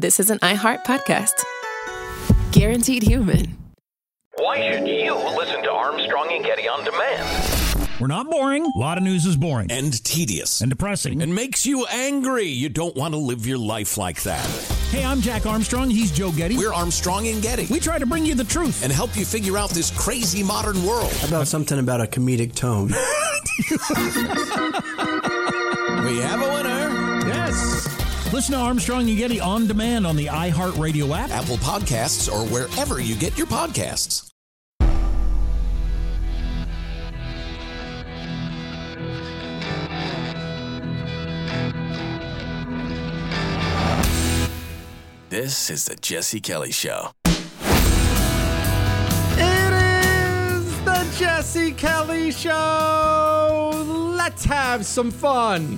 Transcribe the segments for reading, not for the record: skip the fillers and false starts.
this is an iHeart podcast. Guaranteed human. Why should you listen to Armstrong and Getty on demand? We're not boring. A lot of news is boring. And tedious. And depressing. And makes you angry. You don't want to live your life like that. Hey, I'm Jack Armstrong. He's Joe Getty. We're Armstrong and Getty. We try to bring you the truth. And help you figure out this crazy modern world. How about something about a comedic tone? We have a winner. Yes. Listen to Armstrong and Getty on demand on the iHeartRadio app, Apple Podcasts, or wherever you get your podcasts. This is the Jesse Kelly Show. It is the Jesse Kelly Show. Let's have some fun.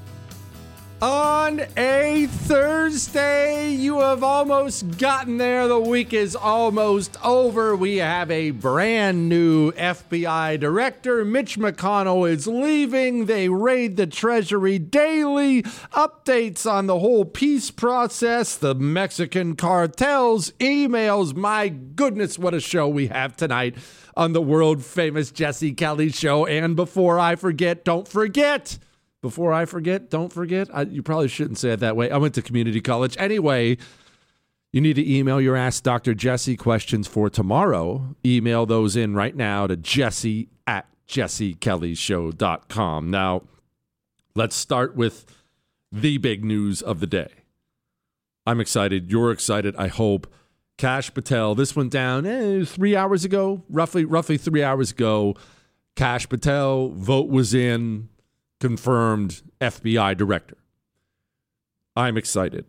On a Thursday, you have almost gotten there. The week is almost over. We have a brand new FBI director. Mitch McConnell is leaving. They raid the Treasury daily. Updates on the whole peace process, the Mexican cartels, emails. My goodness, what a show we have tonight on the world famous Jesse Kelly Show. And before I forget, don't forget. Before I forget, don't forget. You probably shouldn't say it that way. I went to community college. Anyway, you need to email your Ask Dr. Jesse questions for tomorrow. Email those in right now to jesse@jessekellyshow.com. Now, let's start with the big news of the day. I'm excited. You're excited, I hope. Kash Patel, this went down 3 hours ago, roughly 3 hours ago. Kash Patel, vote was in. Confirmed FBI director. I'm excited.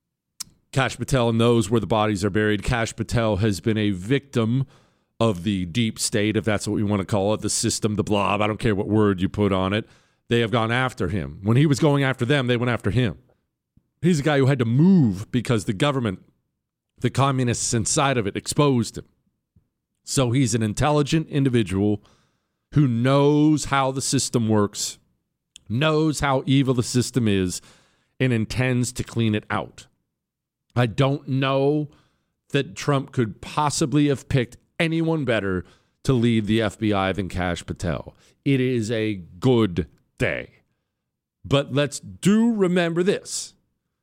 Kash Patel knows where the bodies are buried. Kash Patel has been a victim of the deep state, if that's what we want to call it, the system, the blob. I don't care what word you put on it. They have gone after him. When he was going after them, they went after him. He's a guy who had to move because the government, the communists inside of it, exposed him. So he's an intelligent individual who knows how the system works, knows how evil the system is, and intends to clean it out. I don't know that Trump could possibly have picked anyone better to lead the FBI than Kash Patel. It is a good day. But let's remember this.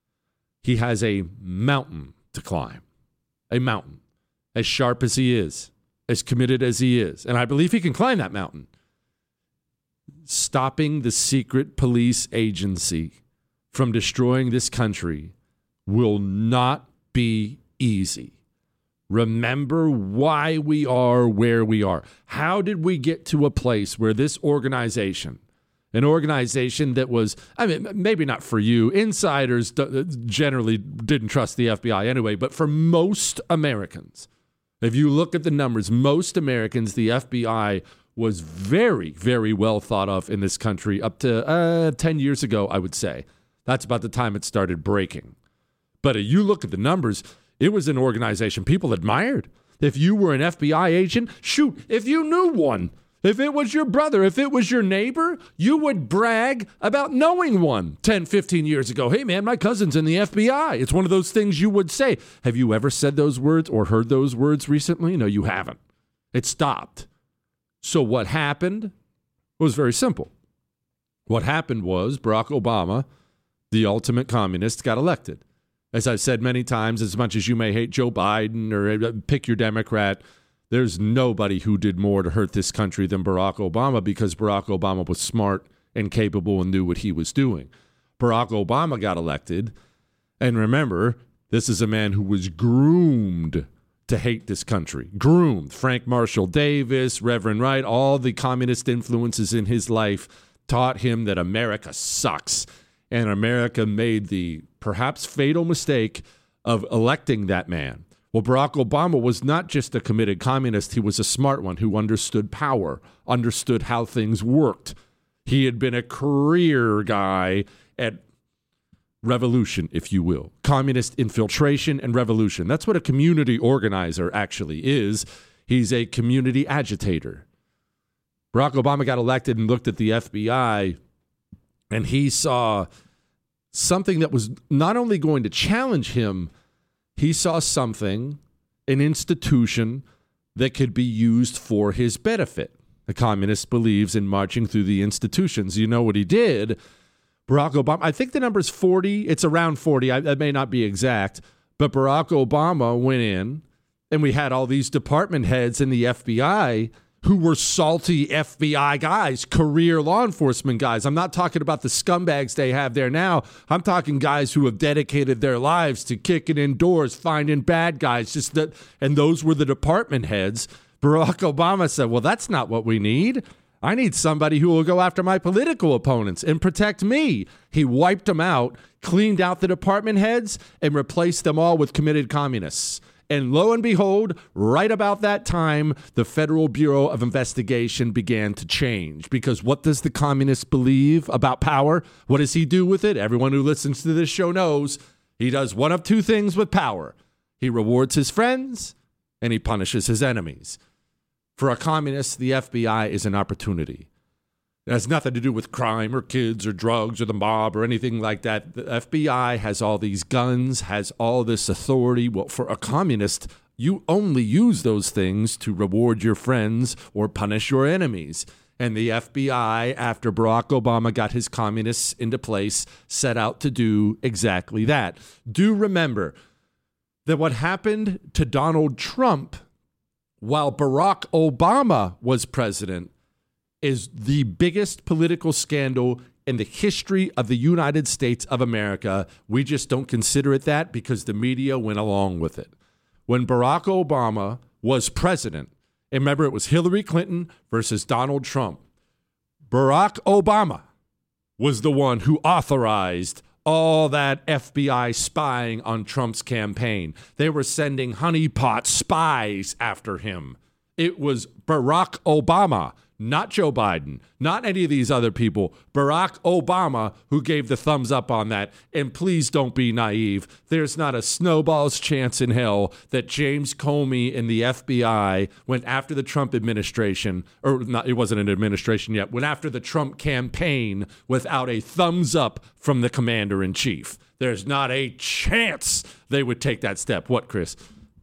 He has a mountain to climb. A mountain. As sharp as he is. As committed as he is. And I believe he can climb that mountain. Stopping the secret police agency from destroying this country will not be easy. Remember why we are where we are. How did we get to a place where this organization, an organization that was, maybe not for you, insiders generally didn't trust the FBI anyway, but for most Americans, if you look at the numbers, most Americans, the FBI was very, very well thought of in this country up to 10 years ago, I would say. That's about the time it started breaking. But if you look at the numbers, it was an organization people admired. If you were an FBI agent, shoot, if you knew one, if it was your brother, if it was your neighbor, you would brag about knowing one 10, 15 years ago. Hey, man, my cousin's in the FBI. It's one of those things you would say. Have you ever said those words or heard those words recently? No, you haven't. It stopped. So what happened was very simple. What happened was Barack Obama, the ultimate communist, got elected. As I've said many times, as much as you may hate Joe Biden or pick your Democrat, there's nobody who did more to hurt this country than Barack Obama because Barack Obama was smart and capable and knew what he was doing. Barack Obama got elected. And remember, this is a man who was groomed to hate this country. Groomed. Frank Marshall Davis, Reverend Wright, all the communist influences in his life taught him that America sucks. And America made the perhaps fatal mistake of electing that man. Well, Barack Obama was not just a committed communist. He was a smart one who understood power, understood how things worked. He had been a career guy at revolution, if you will. Communist infiltration and revolution. That's what a community organizer actually is. He's a community agitator. Barack Obama got elected and looked at the FBI, and he saw something that was not only going to challenge him, he saw something, an institution that could be used for his benefit. The communist believes in marching through the institutions. You know what he did? Barack Obama, I think the number's 40. It's around 40. That may not be exact. But Barack Obama went in, and we had all these department heads in the FBI who were salty FBI guys, career law enforcement guys. I'm not talking about the scumbags they have there now. I'm talking guys who have dedicated their lives to kicking in doors, finding bad guys. And those were the department heads. Barack Obama said, well, that's not what we need. I need somebody who will go after my political opponents and protect me. He wiped them out, cleaned out the department heads, and replaced them all with committed communists. And lo and behold, right about that time, the Federal Bureau of Investigation began to change. Because what does the communist believe about power? What does he do with it? Everyone who listens to this show knows he does one of two things with power. He rewards his friends and he punishes his enemies. For a communist, the FBI is an opportunity. It has nothing to do with crime or kids or drugs or the mob or anything like that. The FBI has all these guns, has all this authority. Well, for a communist, you only use those things to reward your friends or punish your enemies. And the FBI, after Barack Obama got his communists into place, set out to do exactly that. Do remember that what happened to Donald Trump while Barack Obama was president is the biggest political scandal in the history of the United States of America. We just don't consider it that because the media went along with it. When Barack Obama was president, and remember it was Hillary Clinton versus Donald Trump, Barack Obama was the one who authorized all that FBI spying on Trump's campaign. They were sending honeypot spies after him. It was Barack Obama, not Joe Biden, not any of these other people. Barack Obama who gave the thumbs up on that. And please don't be naive. There's not a snowball's chance in hell that James Comey and the FBI went after the Trump administration, or not, it wasn't an administration yet, went after the Trump campaign without a thumbs up from the commander-in-chief. There's not a chance they would take that step. What, Chris?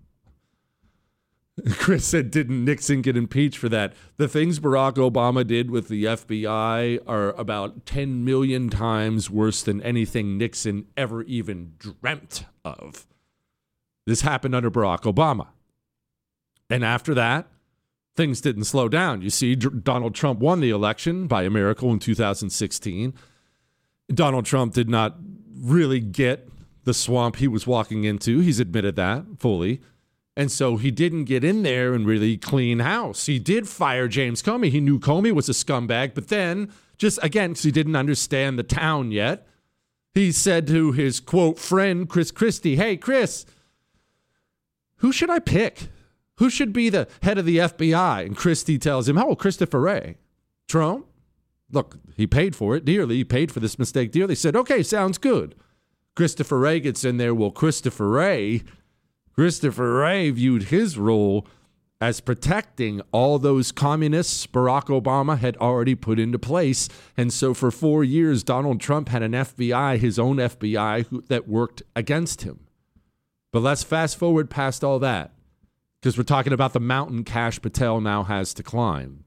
Chris said, didn't Nixon get impeached for that? The things Barack Obama did with the FBI are about 10 million times worse than anything Nixon ever even dreamt of. This happened under Barack Obama. And after that, things didn't slow down. You see, Donald Trump won the election by a miracle in 2016. Donald Trump did not really get the swamp he was walking into. He's admitted that fully. And so he didn't get in there and really clean house. He did fire James Comey. He knew Comey was a scumbag, but then, just again, because he didn't understand the town yet, he said to his, quote, friend, Chris Christie, hey, Chris, who should I pick? Who should be the head of the FBI? And Christie tells him, oh, Christopher Wray. Trump? Look, he paid for it dearly. He paid for this mistake dearly. He said, okay, sounds good. Christopher Wray gets in there. Well, Christopher Wray viewed his role as protecting all those communists Barack Obama had already put into place. And so for 4 years, Donald Trump had an FBI, his own FBI, that worked against him. But let's fast forward past all that, because we're talking about the mountain Kash Patel now has to climb.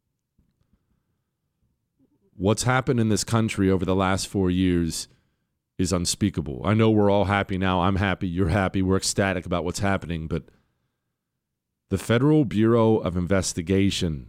What's happened in this country over the last 4 years is unspeakable. I know we're all happy now. I'm happy. You're happy. We're ecstatic about what's happening. But the Federal Bureau of Investigation,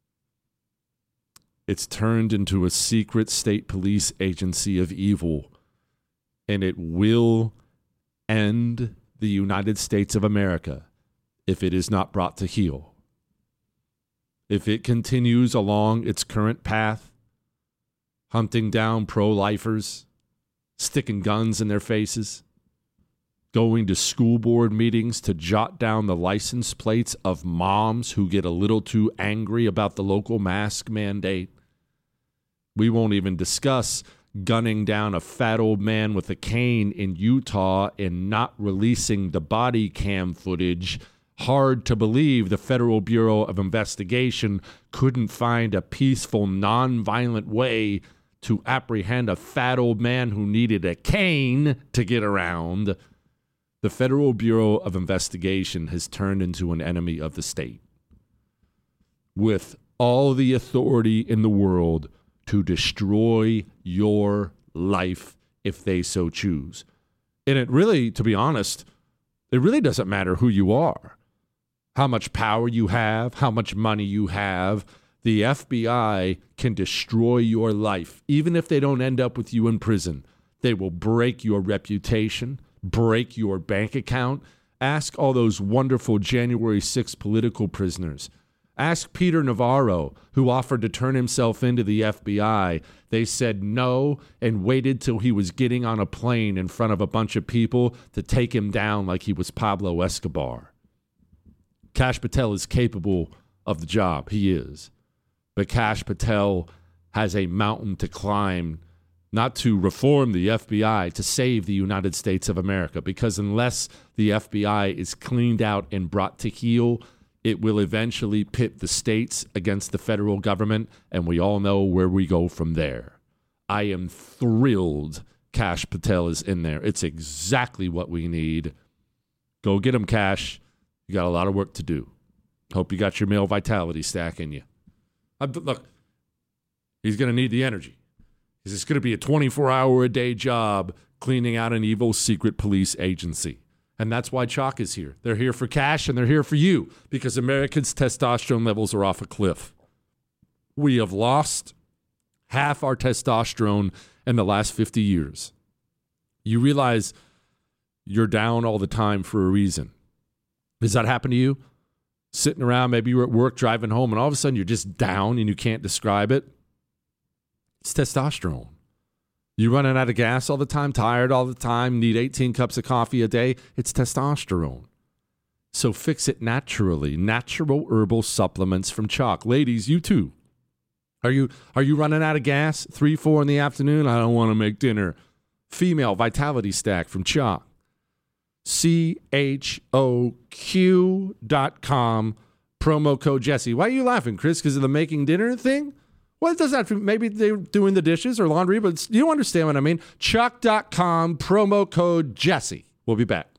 it's turned into a secret state police agency of evil, and it will end the United States of America if it is not brought to heel. If it continues along its current path, hunting down pro-lifers, sticking guns in their faces, going to school board meetings to jot down the license plates of moms who get a little too angry about the local mask mandate. We won't even discuss gunning down a fat old man with a cane in Utah and not releasing the body cam footage. Hard to believe the Federal Bureau of Investigation couldn't find a peaceful, nonviolent way to apprehend a fat old man who needed a cane to get around. the Federal Bureau of Investigation has turned into an enemy of the state with all the authority in the world to destroy your life if they so choose. And it really, to be honest, it really doesn't matter who you are, how much power you have, how much money you have. The FBI can destroy your life. Even if they don't end up with you in prison, they will break your reputation, break your bank account. Ask all those wonderful January 6th political prisoners. Ask Peter Navarro, who offered to turn himself into the FBI. They said no and waited till he was getting on a plane in front of a bunch of people to take him down like he was Pablo Escobar. Kash Patel is capable of the job. He is. But Kash Patel has a mountain to climb, not to reform the FBI, to save the United States of America. Because unless the FBI is cleaned out and brought to heel, it will eventually pit the states against the federal government, and we all know where we go from there. I am thrilled Kash Patel is in there. It's exactly what we need. Go get him, Kash. You got a lot of work to do. Hope you got your male vitality stack in you. Look, he's going to need the energy. It's going to be a 24-hour-a-day job cleaning out an evil secret police agency. And that's why Chalk is here. They're here for Kash, and they're here for you, because Americans' testosterone levels are off a cliff. We have lost half our testosterone in the last 50 years. You realize you're down all the time for a reason. Does that happen to you? Sitting around, maybe you're at work, driving home, and all of a sudden you're just down and you can't describe it? It's testosterone. You running out of gas all the time, tired all the time, need 18 cups of coffee a day? It's testosterone. So fix it naturally. Natural herbal supplements from Chalk. Ladies, you too. Are you running out of gas 3, 4 in the afternoon? I don't want to make dinner. Female Vitality Stack from Chalk. CHOQ.com, promo code Jesse. Why are you laughing, Chris? Because of the making dinner thing? Well, it doesn't have to. Maybe they're doing the dishes or laundry, but you don't understand what I mean. Chalk.com, promo code Jesse. We'll be back.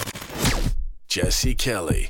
Jesse Kelly.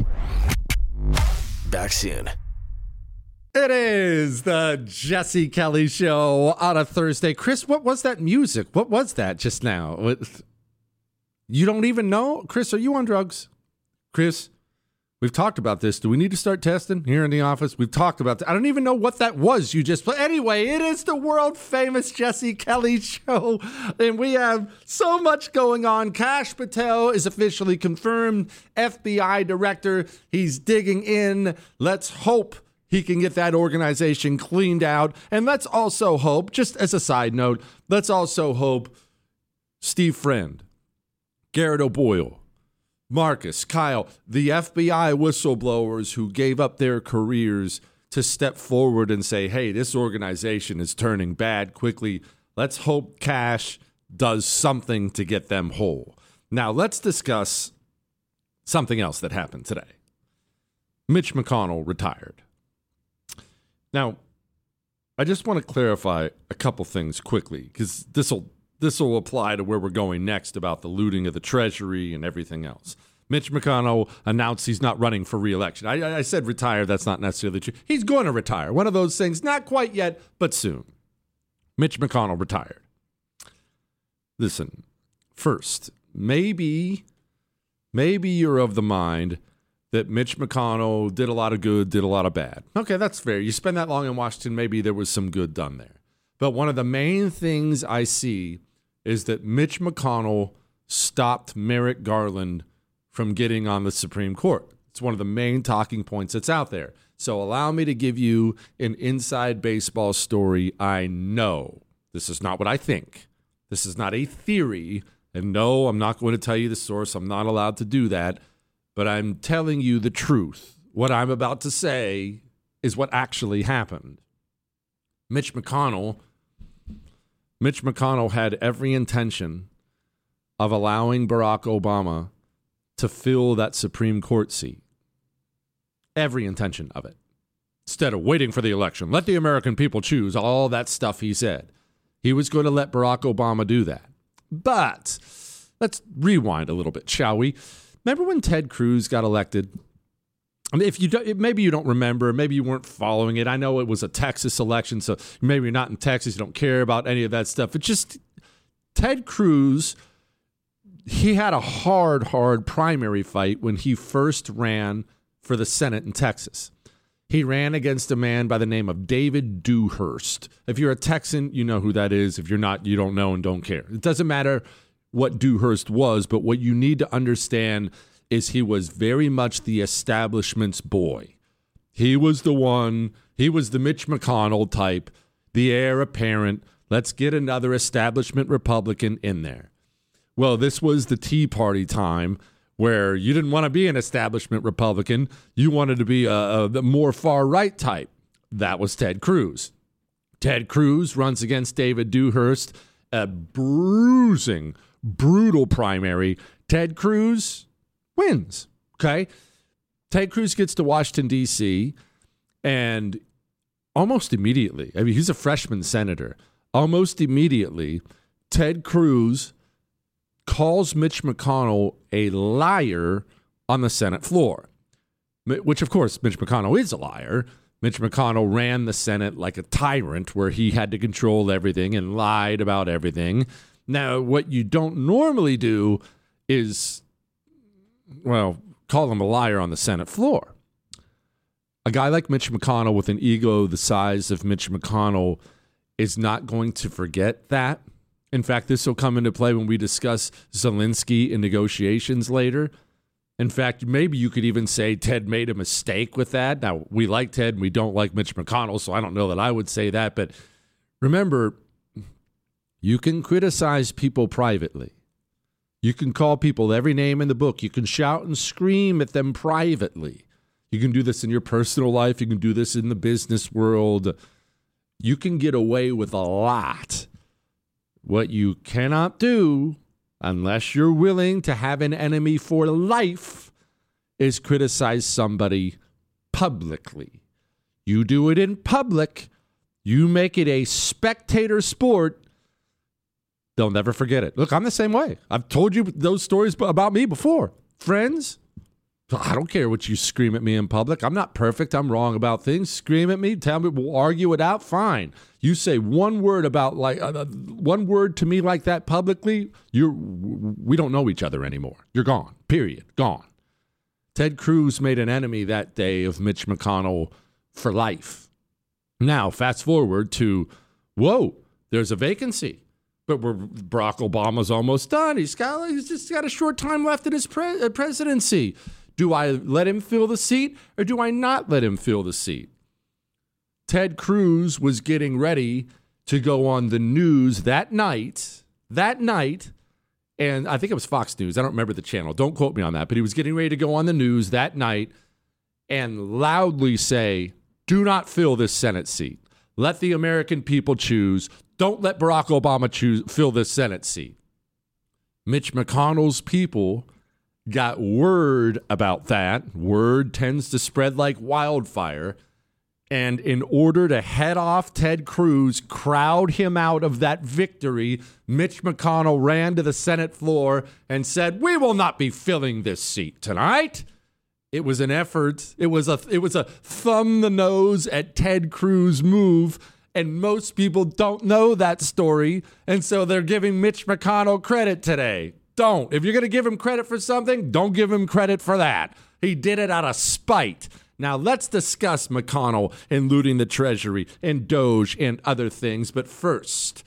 Back soon. It is the Jesse Kelly Show on a Thursday. Chris, what was that music? What was that just now? You don't even know? Chris, are you on drugs? Chris, we've talked about this. Do we need to start testing here in the office? We've talked about that. I don't even know what that was you just played. Anyway, it is the world famous Jesse Kelly Show, and we have so much going on. Kash Patel is officially confirmed FBI director. He's digging in. Let's hope he can get that organization cleaned out. And let's also hope, just as a side note, let's also hope Steve Friend, Garrett O'Boyle, Marcus, Kyle, the FBI whistleblowers who gave up their careers to step forward and say, hey, this organization is turning bad quickly. Let's hope Kash does something to get them whole. Now, let's discuss something else that happened today. Mitch McConnell retired. Now, I just want to clarify a couple things quickly, because this will apply to where we're going next about the looting of the Treasury and everything else. Mitch McConnell announced he's not running for re-election. I said retire. That's not necessarily true. He's going to retire. One of those things, not quite yet, but soon. Mitch McConnell retired. Listen, first, maybe you're of the mind that Mitch McConnell did a lot of good, did a lot of bad. Okay, that's fair. You spend that long in Washington, maybe there was some good done there. But one of the main things I see is that Mitch McConnell stopped Merrick Garland from getting on the Supreme Court. It's one of the main talking points that's out there. So allow me to give you an inside baseball story. I know this is not what I think. This is not a theory. And no, I'm not going to tell you the source. I'm not allowed to do that. But I'm telling you the truth. What I'm about to say is what actually happened. Mitch McConnell had every intention of allowing Barack Obama to fill that Supreme Court seat. Every intention of it. Instead of waiting for the election, let the American people choose, all that stuff he said. He was going to let Barack Obama do that. But let's rewind a little bit, shall we? Remember when Ted Cruz got elected? I mean, if you don't, maybe you don't remember, maybe you weren't following it. I know it was a Texas election, so maybe you're not in Texas, you don't care about any of that stuff. It's just Ted Cruz, he had a hard primary fight when he first ran for the Senate in Texas. He ran against a man by the name of David Dewhurst. If you're a Texan, you know who that is. If you're not, you don't know and don't care. It doesn't matter what Dewhurst was, but what you need to understand is he was very much the establishment's boy. He was the one, he was the Mitch McConnell type, the heir apparent. Let's get another establishment Republican in there. Well, this was the Tea Party time where you didn't want to be an establishment Republican. You wanted to be the more far-right type. That was Ted Cruz. Ted Cruz runs against David Dewhurst, a brutal primary. Ted Cruz wins, okay? Ted Cruz gets to Washington, D.C., and almost immediately, I mean, he's a freshman senator. Almost immediately, Ted Cruz calls Mitch McConnell a liar on the Senate floor, which, of course, Mitch McConnell is a liar. Mitch McConnell ran the Senate like a tyrant where he had to control everything and lied about everything. Now, what you don't normally do is, well, call him a liar on the Senate floor. A guy like Mitch McConnell with an ego the size of Mitch McConnell is not going to forget that. In fact, this will come into play when we discuss Zelensky in negotiations later. In fact, maybe you could even say Ted made a mistake with that. Now, we like Ted and we don't like Mitch McConnell, so I don't know that I would say that. But remember, you can criticize people privately. You can call people every name in the book. You can shout and scream at them privately. You can do this in your personal life. You can do this in the business world. You can get away with a lot. What you cannot do, unless you're willing to have an enemy for life, is criticize somebody publicly. You do it in public. You make it a spectator sport. They'll never forget it. Look, I'm the same way. I've told you those stories about me before. Friends, I don't care what you scream at me in public. I'm not perfect. I'm wrong about things. Scream at me. Tell me. We'll argue it out. Fine. You say one word about one word to me like that publicly, we don't know each other anymore. You're gone. Period. Gone. Ted Cruz made an enemy that day of Mitch McConnell for life. Now, fast forward to, whoa, there's a vacancy. But Barack Obama's almost done. He's just got a short time left in his presidency. Do I let him fill the seat or do I not let him fill the seat? Ted Cruz was getting ready to go on the news that night, and I think it was Fox News. I don't remember the channel. Don't quote me on that. But he was getting ready to go on the news that night and loudly say, do not fill this Senate seat. Let the American people choose. Don't let Barack Obama fill this Senate seat. Mitch McConnell's people got word about that. Word tends to spread like wildfire. And in order to head off Ted Cruz, crowd him out of that victory, Mitch McConnell ran to the Senate floor and said, we will not be filling this seat tonight. It was an effort. It was a thumb the nose at Ted Cruz move. And most people don't know that story. And so they're giving Mitch McConnell credit today. Don't. If you're going to give him credit for something, don't give him credit for that. He did it out of spite. Now, let's discuss McConnell and looting the Treasury and Doge and other things. But first,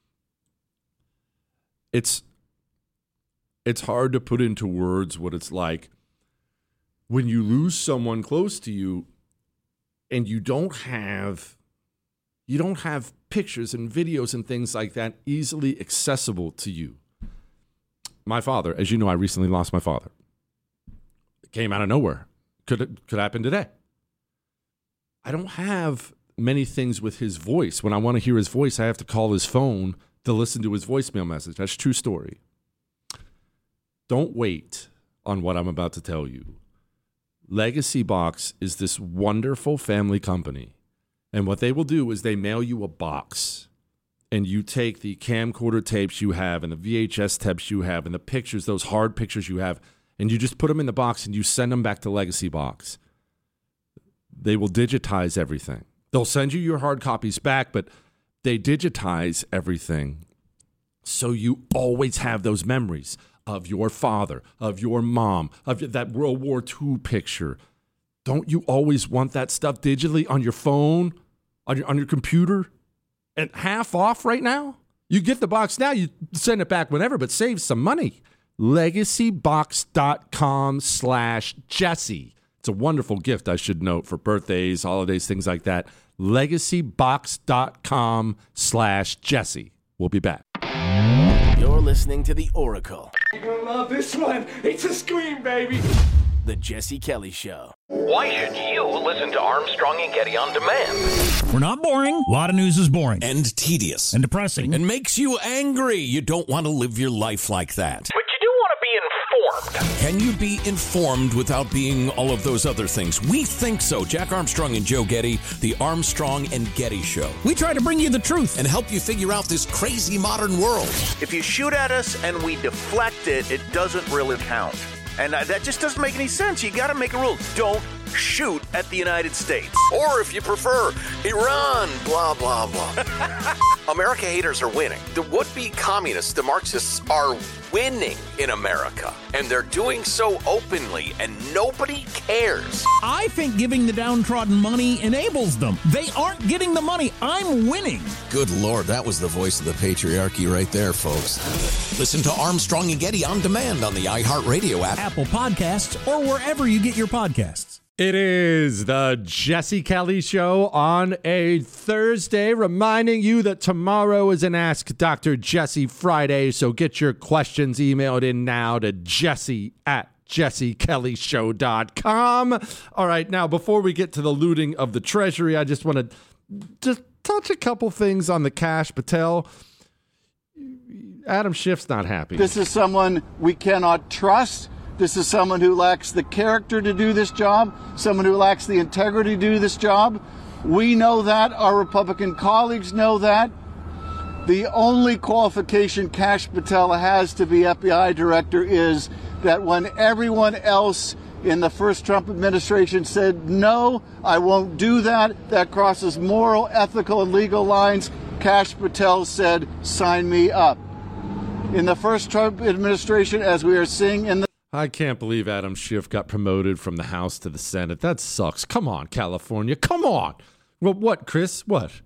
it's hard to put into words what it's like when you lose someone close to you and you don't have pictures and videos and things like that easily accessible to you. My father, as you know, I recently lost my father. It came out of nowhere. Could happen today. I don't have many things with his voice. When I want to hear his voice, I have to call his phone to listen to his voicemail message. That's a true story. Don't wait on what I'm about to tell you. Legacy Box is this wonderful family company. And what they will do is they mail you a box. and you take the camcorder tapes you have and the VHS tapes you have and the pictures, those hard pictures you have, and you just put them in the box and you send them back to Legacy Box, they will digitize everything. They'll send you your hard copies back, but they digitize everything so you always have those memories of your father, of your mom, of that World War II picture. Don't you always want that stuff digitally on your phone, on your computer? And half off right now? You get the box now, you send it back whenever, but save some money. LegacyBox.com/Jesse. It's a wonderful gift, I should note, for birthdays, holidays, things like that. LegacyBox.com/Jesse. We'll be back. You're listening to The Oracle. You're gonna love this one. It's a scream, baby. The Jesse Kelly Show. Why should you listen to Armstrong and Getty On Demand? We're not boring. A lot of news is boring And tedious. and depressing. And makes you angry. You don't want to live your life like that. But you do want to be informed. Can you be informed without being all of those other things? We think so. Jack Armstrong and Joe Getty, the Armstrong and Getty Show. We try to bring you the truth. And help you figure out this crazy modern world. If you shoot at us and we deflect it, it doesn't really count. And that just doesn't make any sense. You got to make a rule. Don't shoot at the United States. Or if you prefer, Iran, blah, blah, blah. America haters are winning. The would-be communists, the Marxists, are winning in America. And they're doing so openly, and nobody cares. I think giving the downtrodden money enables them. They aren't getting the money. I'm winning. Good Lord, that was the voice of the patriarchy right there, folks. Listen to Armstrong and Getty On Demand on the iHeartRadio app. Apple Podcasts or wherever you get your podcasts. It is the Jesse Kelly Show on a Thursday, reminding you that tomorrow is an Ask Dr. Jesse Friday, so get your questions emailed in now to jesse@jessekellyshow.com. All right, now, before we get to the looting of the Treasury, I just want to just touch a couple things on the Kash Patel. Adam Schiff's not happy. This is someone we cannot trust. This is someone who lacks the character to do this job, someone who lacks the integrity to do this job. We know that. Our Republican colleagues know that. The only qualification Kash Patel has to be FBI director is that when everyone else in the first Trump administration said, no, I won't do that, that crosses moral, ethical, and legal lines, Kash Patel said, sign me up. In the first Trump administration, as we are seeing in the I can't believe Adam Schiff got promoted from the House to the Senate. That sucks. Come on, California. Come on. Well, what, Chris? What?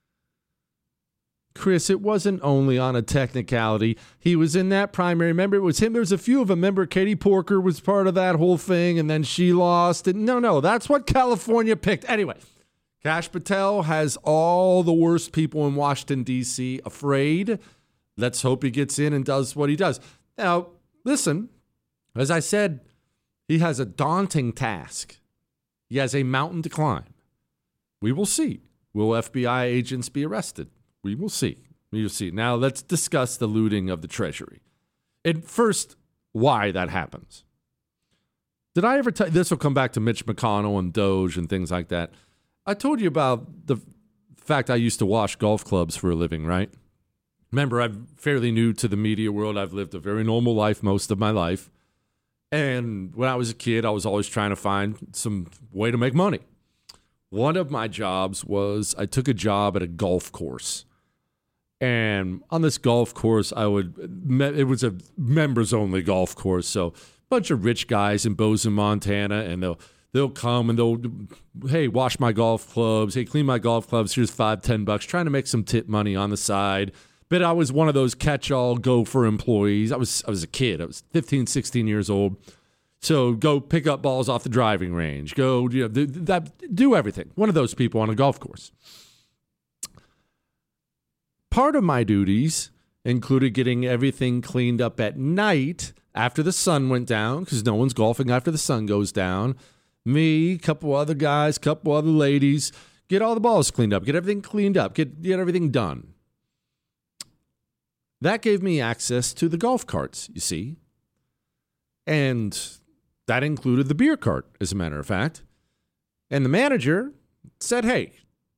Chris, it wasn't only on a technicality. He was in that primary. Remember, it was him. There was a few of them. Remember, Katie Porker was part of that whole thing, and then she lost. And no, that's what California picked. Anyway, Kash Patel has all the worst people in Washington, D.C. afraid. Let's hope he gets in and does what he does. Now, listen. As I said, he has a daunting task. He has a mountain to climb. We will see. Will FBI agents be arrested? We will see. We will see. Now, let's discuss the looting of the Treasury. And first, why that happens. Did I ever tell you, this will come back to Mitch McConnell and Doge and things like that. I told you about the fact I used to wash golf clubs for a living, right? Remember, I'm fairly new to the media world. I've lived a very normal life most of my life. And when I was a kid, I was always trying to find some way to make money. One of my jobs was I took a job at a golf course. And on this golf course, it was a members-only golf course. So a bunch of rich guys in Bozeman, Montana, and they'll come and hey, wash my golf clubs. Hey, clean my golf clubs. Here's $5-10, trying to make some tip money on the side. But I was one of those catch-all gopher employees. I was a kid. I was 15, 16 years old. So go pick up balls off the driving range. Go do everything. One of those people on a golf course. Part of my duties included getting everything cleaned up at night after the sun went down, because no one's golfing after the sun goes down. Me, a couple other guys, a couple other ladies, get all the balls cleaned up, get everything cleaned up, get everything done. That gave me access to the golf carts, you see. And that included the beer cart, as a matter of fact. And the manager said, hey,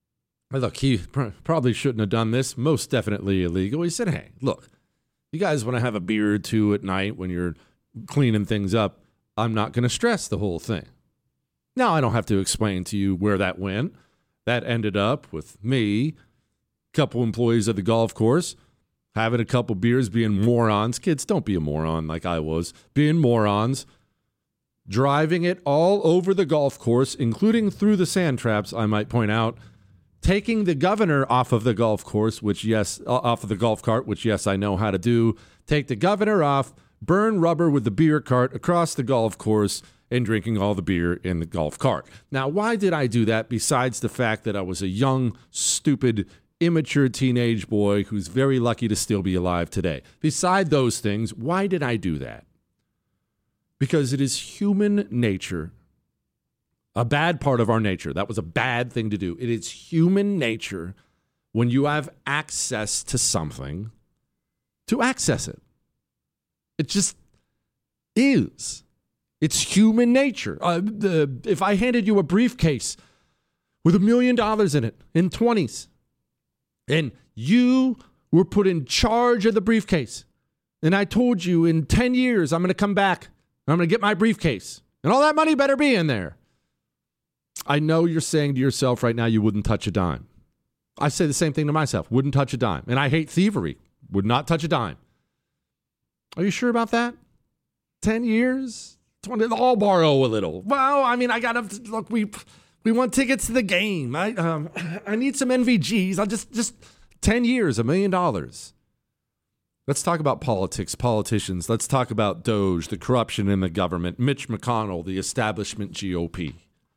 Look, he probably shouldn't have done this. Most definitely illegal. He said, hey, look, you guys want to have a beer or two at night when you're cleaning things up. I'm not going to stress the whole thing. Now, I don't have to explain to you where that went. That ended up with me, a couple employees of the golf course, having a couple beers, being morons. Kids, don't be a moron like I was. Being morons. Driving it all over the golf course, including through the sand traps, I might point out. Taking the governor off of the golf course, off of the golf cart, which, yes, I know how to do. Take the governor off, burn rubber with the beer cart across the golf course, and drinking all the beer in the golf cart. Now, why did I do that besides the fact that I was a young, stupid, immature teenage boy who's very lucky to still be alive today? Beside those things, why did I do that? Because it is human nature, a bad part of our nature. That was a bad thing to do. It is human nature when you have access to something to access it. It just is. It's human nature. If I handed you a briefcase with $1 million in it in 20s, and you were put in charge of the briefcase, and I told you in 10 years I'm going to come back, and I'm going to get my briefcase, and all that money better be in there. I know you're saying to yourself right now you wouldn't touch a dime. I say the same thing to myself, wouldn't touch a dime. And I hate thievery, would not touch a dime. Are you sure about that? 10 years? 20, I'll borrow a little. Well, I mean, I got to, look, we want tickets to the game. I need some NVGs. I'll just 10 years, $1 million. Let's talk about politics, politicians. Let's talk about Doge, the corruption in the government, Mitch McConnell, the establishment GOP.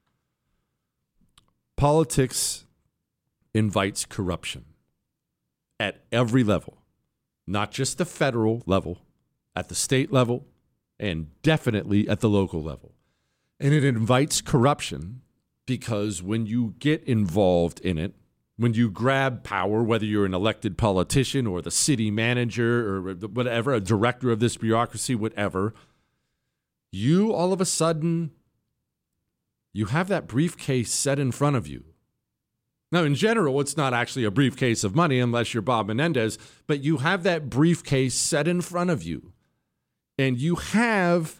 Politics invites corruption at every level, not just the federal level, at the state level, and definitely at the local level. And it invites corruption because when you get involved in it, when you grab power, whether you're an elected politician or the city manager or whatever, a director of this bureaucracy, whatever, you all of a sudden, you have that briefcase set in front of you. Now, in general, it's not actually a briefcase of money unless you're Bob Menendez, but you have that briefcase set in front of you. And you have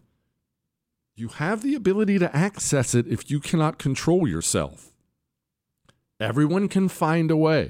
the ability to access it if you cannot control yourself. Everyone can find a way.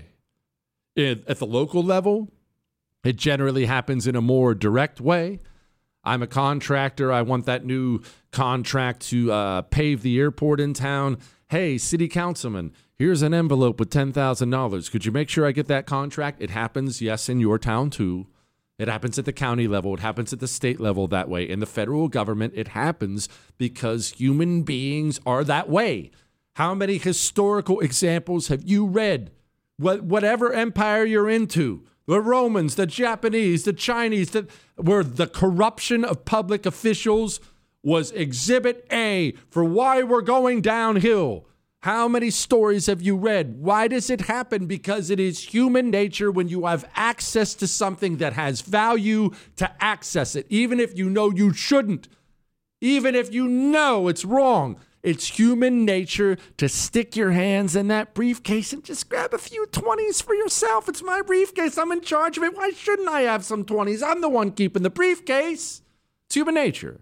At the local level, it generally happens in a more direct way. I'm a contractor. I want that new contract to pave the airport in town. Hey, city councilman, here's an envelope with $10,000. Could you make sure I get that contract? It happens, yes, in your town too. It happens at the county level. It happens at the state level that way. In the federal government, it happens because human beings are that way. How many historical examples have you read? Whatever empire you're into, the Romans, the Japanese, the Chinese, where the corruption of public officials was exhibit A for why we're going downhill. How many stories have you read? Why does it happen? Because it is human nature when you have access to something that has value to access it, even if you know you shouldn't, even if you know it's wrong. It's human nature to stick your hands in that briefcase and just grab a few 20s for yourself. It's my briefcase. I'm in charge of it. Why shouldn't I have some 20s? I'm the one keeping the briefcase. It's human nature.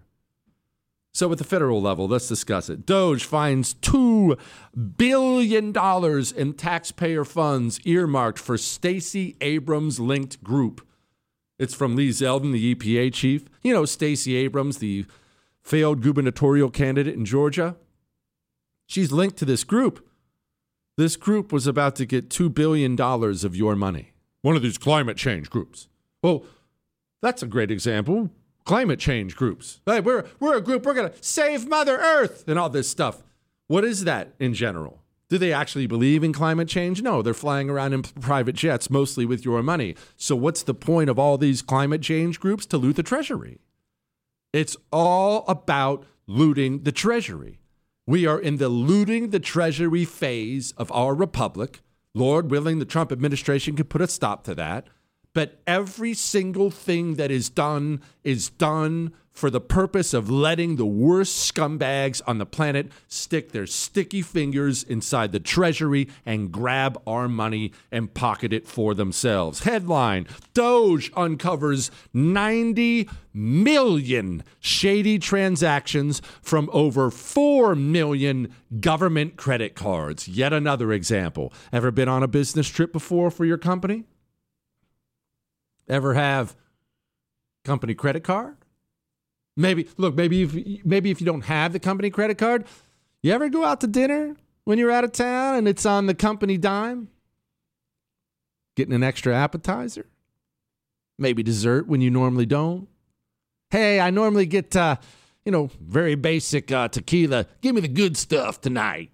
So at the federal level, let's discuss it. Doge finds $2 billion in taxpayer funds earmarked for Stacey Abrams-linked group. It's from Lee Zeldin, the EPA chief. You know, Stacey Abrams, the failed gubernatorial candidate in Georgia. She's linked to this group. This group was about to get $2 billion of your money. One of these climate change groups. Well, that's a great example. Climate change groups. Hey, we're a group, we're going to save Mother Earth and all this stuff. What is that in general? Do they actually believe in climate change? No, they're flying around in private jets, mostly with your money. So what's the point of all these climate change groups? To loot the treasury. It's all about looting the treasury. We are in the looting the treasury phase of our republic. Lord willing, the Trump administration could put a stop to that. but every single thing that is done for the purpose of letting the worst scumbags on the planet stick their sticky fingers inside the treasury and grab our money and pocket it for themselves. Headline: Doge uncovers 90 million shady transactions from over 4 million government credit cards. Yet another example. Ever been on a business trip before for your company? Ever have company credit card? Maybe if you don't have the company credit card, you ever go out to dinner when you're out of town and it's on the company dime? Getting an extra appetizer? Maybe dessert when you normally don't? Hey, I normally get, very basic tequila. Give me the good stuff tonight.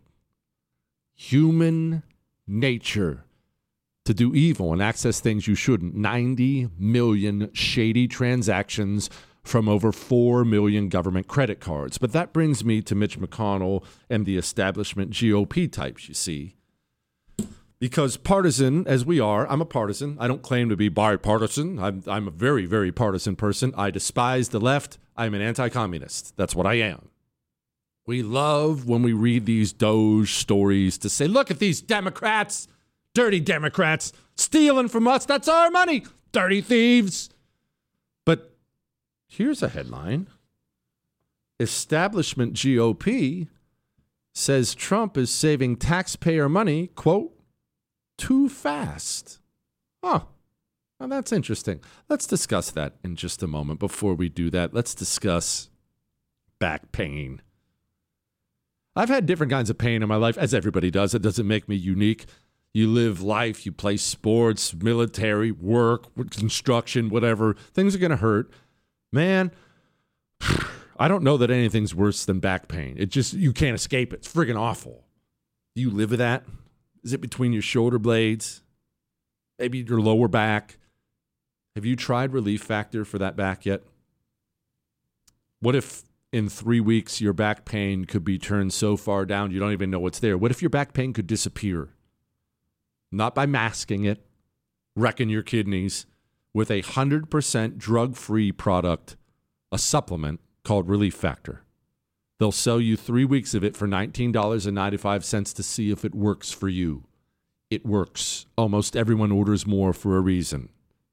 Human nature to do evil and access things you shouldn't. 90 million shady transactions from over 4 million government credit cards. But that brings me to Mitch McConnell and the establishment GOP types, you see. Because partisan as we are, I'm a partisan. I don't claim to be bipartisan. I'm a very, very partisan person. I despise the left. I'm an anti-communist. That's what I am. We love when we read these Doge stories to say, look at these Democrats, dirty Democrats, stealing from us. That's our money, dirty thieves. But here's a headline. Establishment GOP says Trump is saving taxpayer money, quote, too fast. Huh. Well, that's interesting. Let's discuss that in just a moment. Before we do that, let's discuss back pain. I've had different kinds of pain in my life, as everybody does. It doesn't make me unique. You live life, you play sports, military, work, construction, whatever. Things are going to hurt. Man, I don't know that anything's worse than back pain. You can't escape it. It's friggin' awful. Do you live with that? Is it between your shoulder blades? Maybe your lower back? Have you tried Relief Factor for that back yet? What if in 3 weeks your back pain could be turned so far down you don't even know it's there? What if your back pain could disappear? Not by masking it, wrecking your kidneys, with a 100% drug-free product, a supplement called Relief Factor. They'll sell you 3 weeks of it for $19.95 to see if it works for you. It works. Almost everyone orders more for a reason.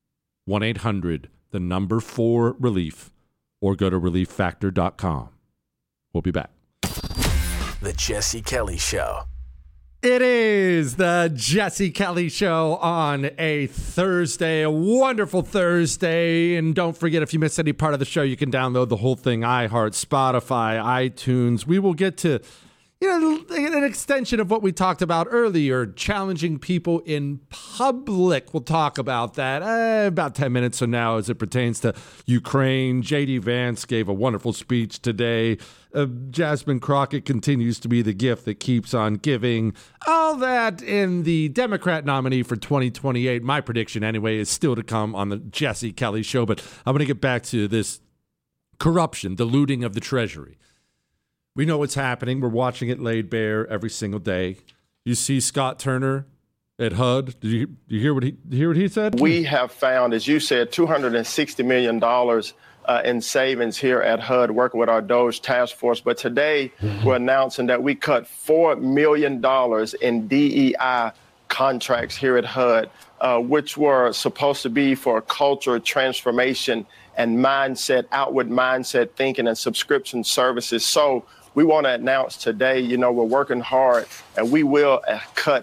1-800-4-RELIEF or go to relieffactor.com. We'll be back. The Jesse Kelly Show. It is the Jesse Kelly Show on a Thursday, a wonderful Thursday. And don't forget, if you missed any part of the show, you can download the whole thing, iHeart, Spotify, iTunes. We will get to an extension of what we talked about earlier, challenging people in public. We'll talk about that about 10 minutes from now as it pertains to Ukraine. J.D. Vance gave a wonderful speech today. Jasmine Crockett continues to be the gift that keeps on giving. All that in the Democrat nominee for 2028. My prediction, anyway, is still to come on the Jesse Kelly Show. But I'm going to get back to this corruption, the looting of the Treasury. We know what's happening. We're watching it laid bare every single day. You see Scott Turner at HUD. Did you hear what he said? We have found, as you said, $260 million in savings here at HUD, working with our Doge task force. But today, we're announcing that we cut $4 million in DEI contracts here at HUD, which were supposed to be for cultural transformation and mindset, outward mindset thinking and subscription services. So we want to announce today, we're working hard and we will cut.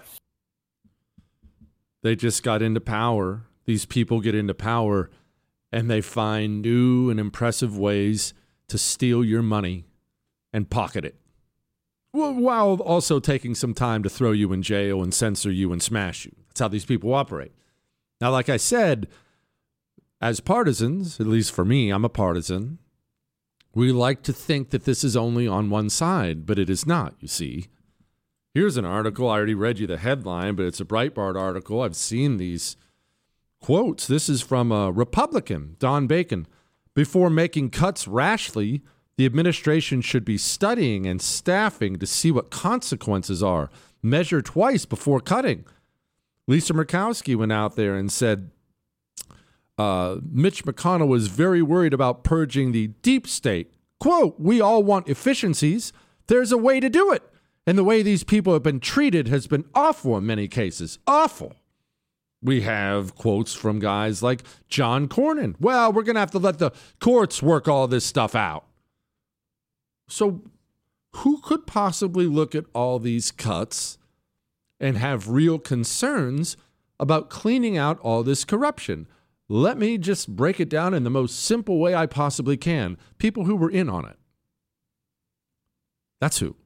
They just got into power. These people get into power and they find new and impressive ways to steal your money and pocket it, while also taking some time to throw you in jail and censor you and smash you. That's how these people operate. Now, like I said, as partisans, at least for me, I'm a partisan, we like to think that this is only on one side, but it is not, you see. Here's an article. I already read you the headline, but it's a Breitbart article. I've seen these quotes. This is from a Republican, Don Bacon. Before making cuts rashly, the administration should be studying and staffing to see what consequences are. Measure twice before cutting. Lisa Murkowski went out there and said, Mitch McConnell was very worried about purging the deep state. Quote, we all want efficiencies. There's a way to do it. And the way these people have been treated has been awful in many cases. Awful. We have quotes from guys like John Cornyn. Well, we're going to have to let the courts work all this stuff out. So who could possibly look at all these cuts and have real concerns about cleaning out all this corruption? Let me just break it down in the most simple way I possibly can. People who were in on it. That's who.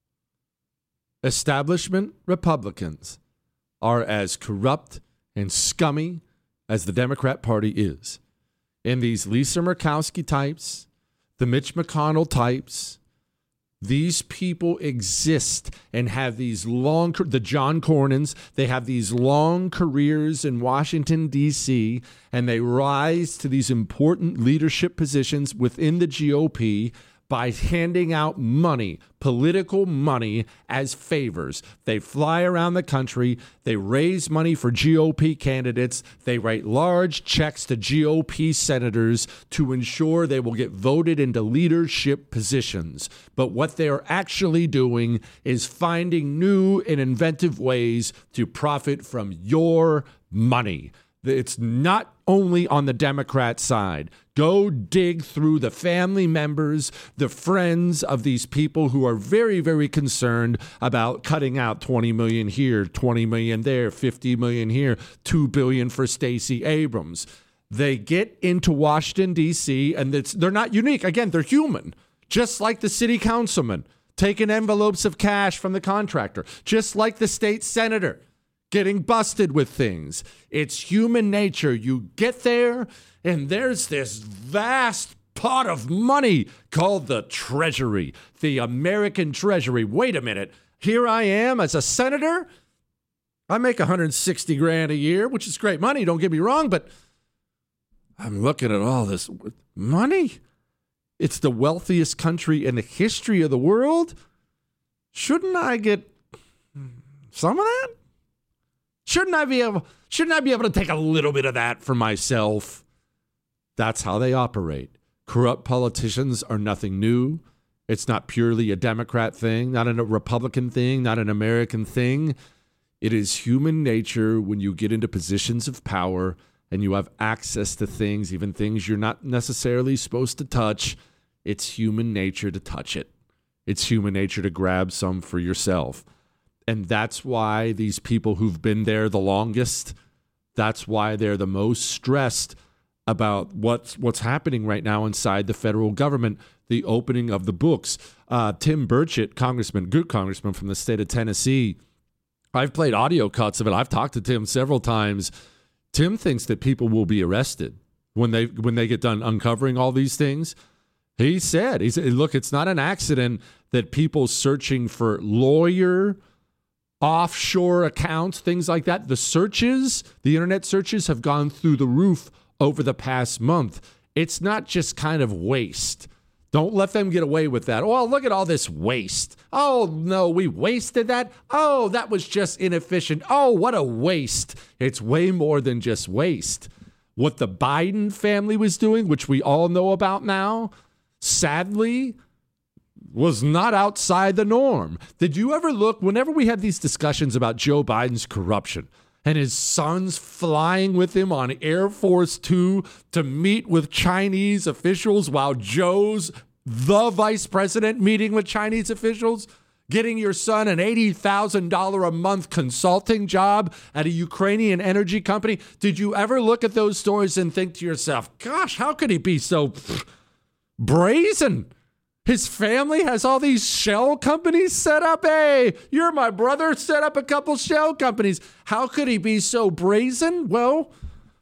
Establishment Republicans are as corrupt and scummy as the Democrat Party is. And these Lisa Murkowski types, the Mitch McConnell types, these people exist and have these long, the John Cornyns, they have these long careers in Washington, D.C., and they rise to these important leadership positions within the GOP by handing out money, political money, as favors. They fly around the country. They raise money for GOP candidates. They write large checks to GOP senators to ensure they will get voted into leadership positions. But what they are actually doing is finding new and inventive ways to profit from your money. It's not only on the Democrat side. Go dig through the family members, the friends of these people who are very, very concerned about cutting out $20 million here, $20 million there, $50 million here, $2 billion for Stacey Abrams. They get into Washington, D.C., and they're not unique. Again, they're human, just like the city councilman taking envelopes of cash from the contractor, just like the state senator getting busted with things. It's human nature. You get there, and there's this vast pot of money called the Treasury, the American Treasury. Wait a minute. Here I am as a senator. I make $160,000 a year, which is great money. Don't get me wrong, but I'm looking at all this money. It's the wealthiest country in the history of the world. Shouldn't I get some of that? Shouldn't I be able to take a little bit of that for myself? That's how they operate. Corrupt politicians are nothing new. It's not purely a Democrat thing, not a Republican thing, not an American thing. It is human nature when you get into positions of power and you have access to things, even things you're not necessarily supposed to touch. It's human nature to touch it. It's human nature to grab some for yourself. And that's why these people who've been there the longest, that's why they're the most stressed about what's happening right now inside the federal government, the opening of the books. Tim Burchett, good congressman from the state of Tennessee, I've played audio cuts of it. I've talked to Tim several times. Tim thinks that people will be arrested when they get done uncovering all these things. He said, look, it's not an accident that people searching for lawyer, offshore accounts, things like that. The internet searches have gone through the roof over the past month. It's not just kind of waste. Don't let them get away with that. Oh, look at all this waste. Oh, no, we wasted that. Oh, that was just inefficient. Oh, what a waste. It's way more than just waste. What the Biden family was doing, which we all know about now, sadly, was not outside the norm. Did you ever look, whenever we had these discussions about Joe Biden's corruption and his sons flying with him on Air Force Two to meet with Chinese officials while Joe's the vice president meeting with Chinese officials, getting your son an $80,000 a month consulting job at a Ukrainian energy company? Did you ever look at those stories and think to yourself, gosh, how could he be so brazen? His family has all these shell companies set up. Hey, you're my brother. Set up a couple shell companies. How could he be so brazen? Well,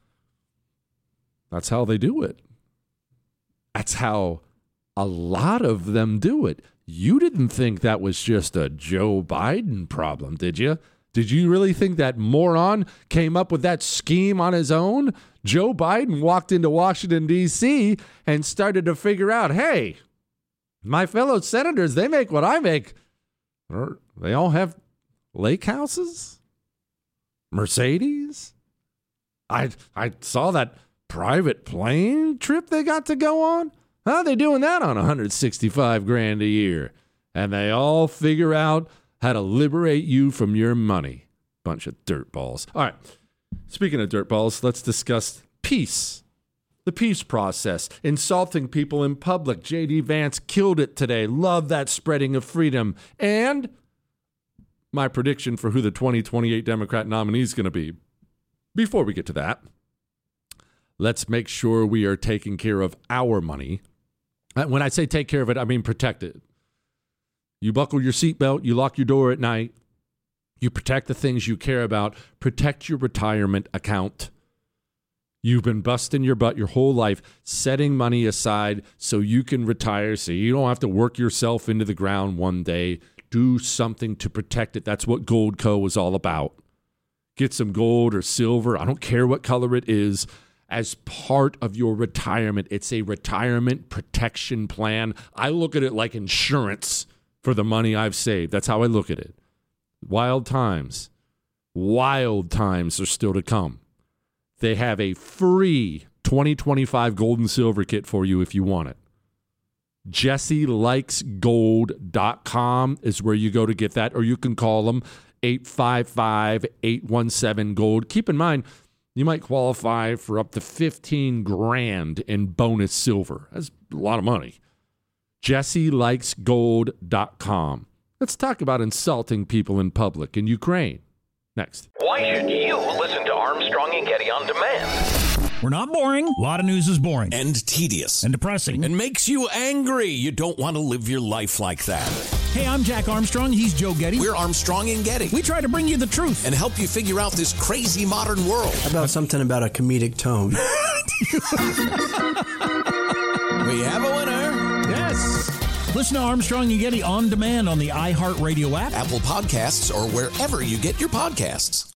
that's how they do it. That's how a lot of them do it. You didn't think that was just a Joe Biden problem, did you? Did you really think that moron came up with that scheme on his own? Joe Biden walked into Washington, D.C. and started to figure out, hey, my fellow senators, they make what I make. They all have lake houses, Mercedes. I saw that private plane trip they got to go on? How are they doing that on $165,000 a year? And they all figure out how to liberate you from your money. Bunch of dirtballs. All right. Speaking of dirtballs, let's discuss peace. The peace process. Insulting people in public. J.D. Vance killed it today. Love that spreading of freedom. And my prediction for who the 2028 Democrat nominee is going to be. Before we get to that, let's make sure we are taking care of our money. When I say take care of it, I mean protect it. You buckle your seatbelt, you lock your door at night, you protect the things you care about, protect your retirement account. You've been busting your butt your whole life, setting money aside so you can retire, so you don't have to work yourself into the ground one day. Do something to protect it. That's what Goldco is all about. Get some gold or silver, I don't care what color it is, as part of your retirement. It's a retirement protection plan. I look at it like insurance for the money I've saved. That's how I look at it. Wild times are still to come. They have a free 2025 gold and silver kit for you if you want it. JesseLikesGold.com is where you go to get that, or you can call them 855-817-GOLD. Keep in mind, you might qualify for up to $15,000 in bonus silver. That's a lot of money. JesseLikesGold.com. Let's talk about insulting people in public in Ukraine. Next. Why should you listen to Armstrong and Getty on demand? We're not boring. A lot of news is boring. And tedious. And depressing. And makes you angry. You don't want to live your life like that. Hey, I'm Jack Armstrong. He's Joe Getty. We're Armstrong and Getty. We try to bring you the truth. And help you figure out this crazy modern world. How about something about a comedic tone? We have a winner. Yes. Listen to Armstrong and Getty on demand on the iHeartRadio app, Apple Podcasts, or wherever you get your podcasts.